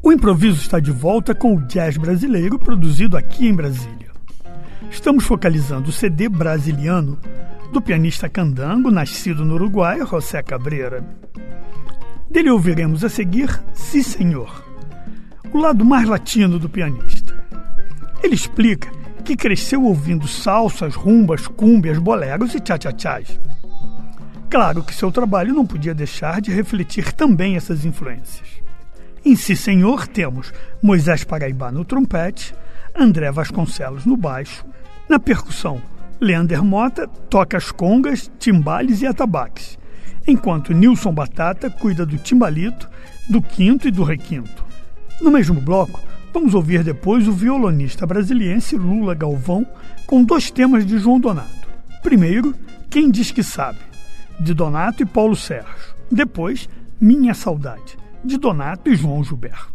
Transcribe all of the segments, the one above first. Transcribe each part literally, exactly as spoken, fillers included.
O improviso está de volta com o jazz brasileiro produzido aqui em Brasília. Estamos focalizando o C D Brasiliano do pianista candango, nascido no Uruguai, José Cabreira. Dele ouviremos a seguir Si Senhor, o lado mais latino do pianista. Ele explica que cresceu ouvindo salsas, rumbas, cúmbias, boleros e tchá-tchá-tchás. Claro que seu trabalho não podia deixar de refletir também essas influências. Em Si Senhor temos Moisés Paraibá no trompete, André Vasconcelos no baixo, na percussão, Leander Mota toca as congas, timbales e atabaques, enquanto Nilson Batata cuida do timbalito, do quinto e do requinto. No mesmo bloco, vamos ouvir depois o violonista brasiliense Lula Galvão com dois temas de João Donato. Primeiro, Quem Diz Que Sabe, de Donato e Paulo Sérgio. Depois, Minha Saudade, de Donato e João Gilberto.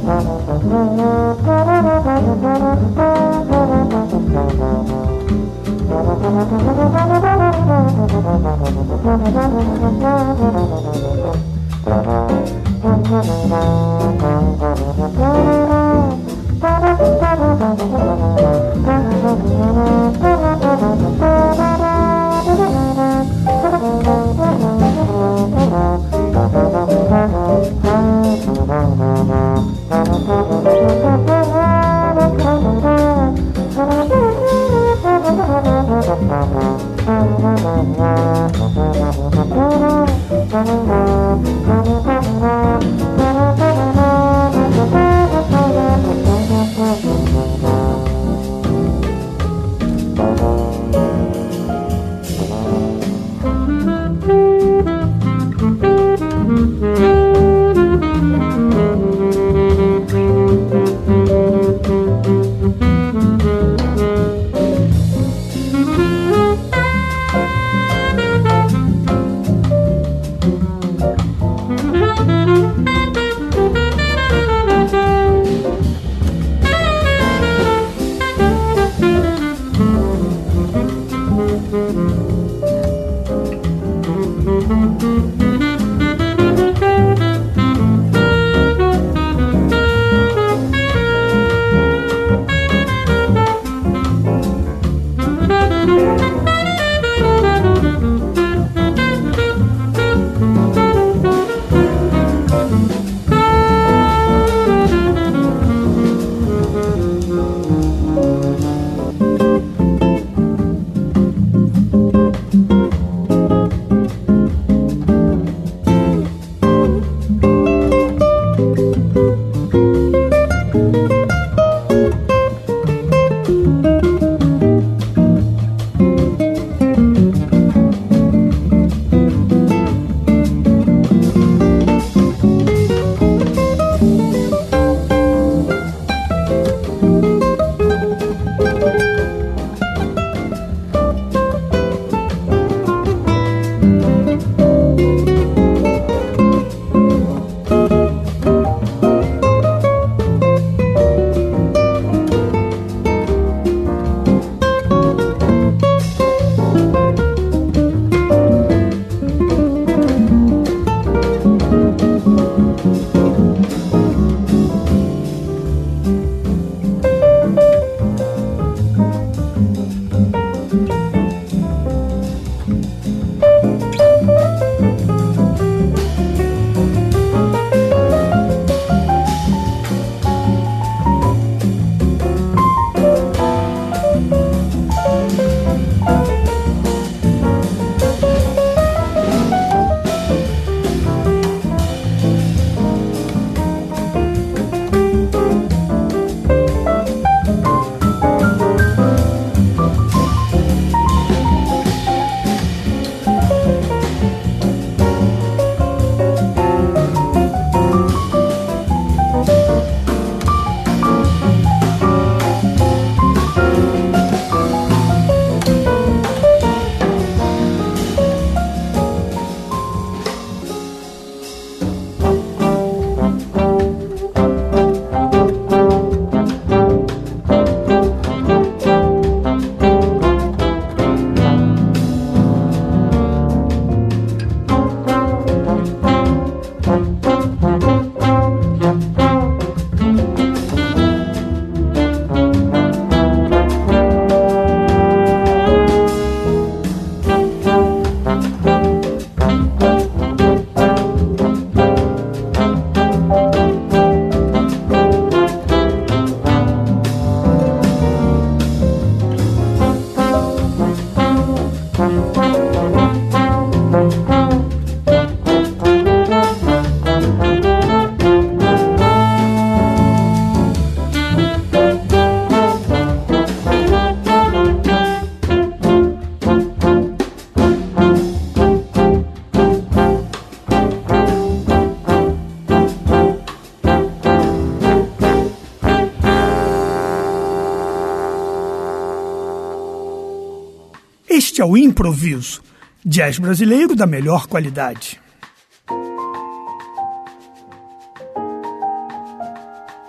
Este é o Improviso, jazz brasileiro da melhor qualidade.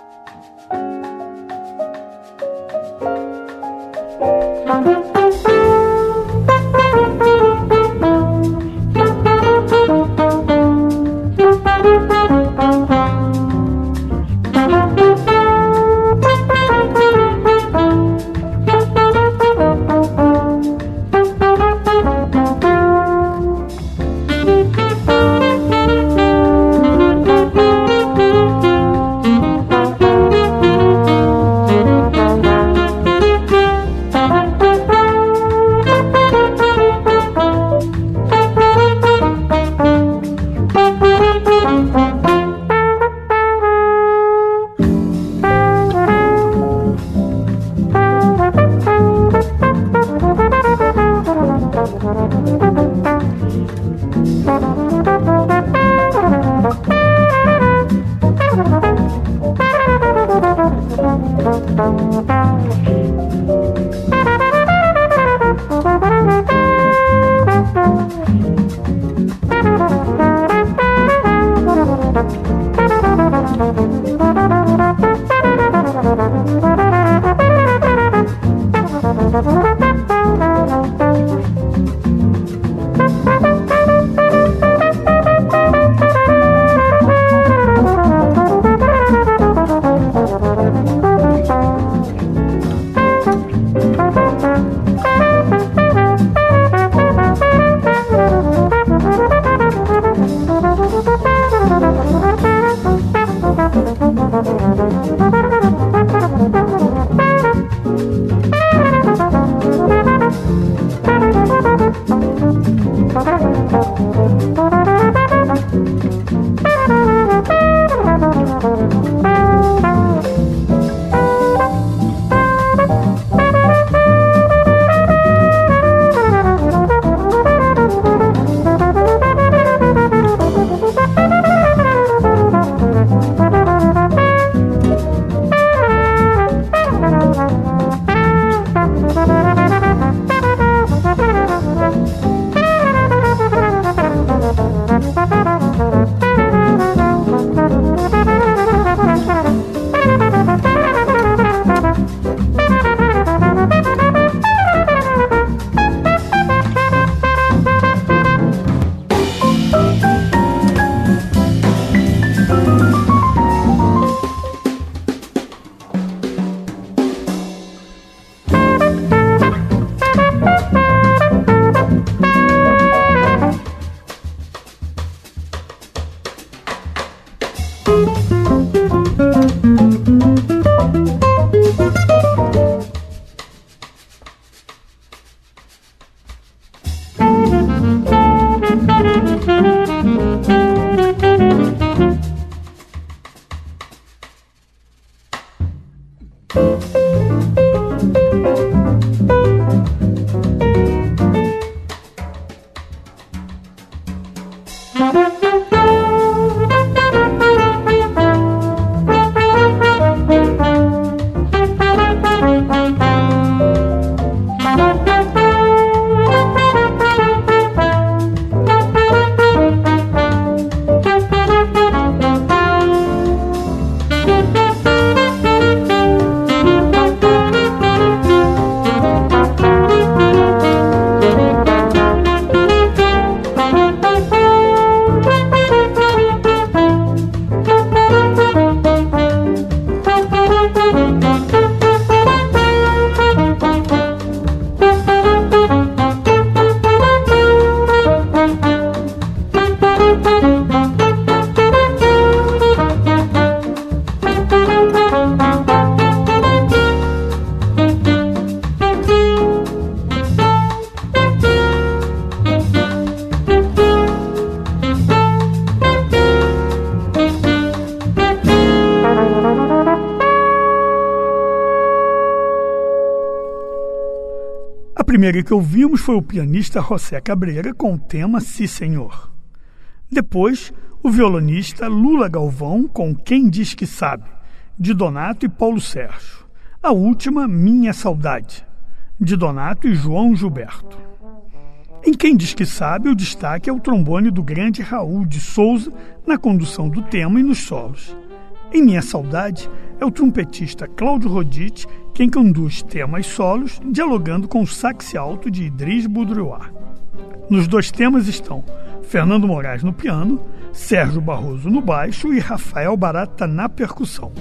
A primeira que ouvimos foi o pianista José Cabreira com o tema Si Senhor. Depois, o violonista Lula Galvão com Quem Diz Que Sabe, de Donato e Paulo Sérgio. A última, Minha Saudade, de Donato e João Gilberto. Em Quem Diz Que Sabe, o destaque é o trombone do grande Raul de Souza na condução do tema e nos solos. Em Minha Saudade, é o trompetista Cláudio Rodite quem conduz temas solos, dialogando com o sax alto de Idris Boudrouard. Nos dois temas estão Fernando Moraes no piano, Sérgio Barroso no baixo e Rafael Barata na percussão.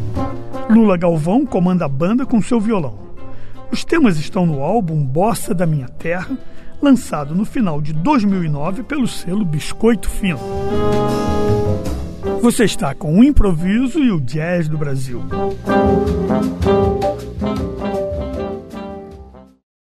Lula Galvão comanda a banda com seu violão. Os temas estão no álbum Bossa da Minha Terra, lançado no final de dois mil e nove pelo selo Biscoito Fino. Você está com o improviso e o jazz do Brasil.